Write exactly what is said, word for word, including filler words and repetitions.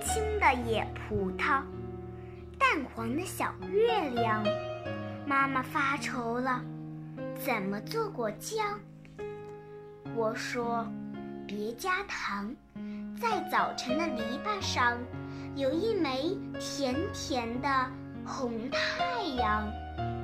青的野葡萄，淡黄的小月亮。妈妈发愁了，怎么做果酱？我说，别加糖，在早晨的篱笆上有一枚甜甜的红太阳。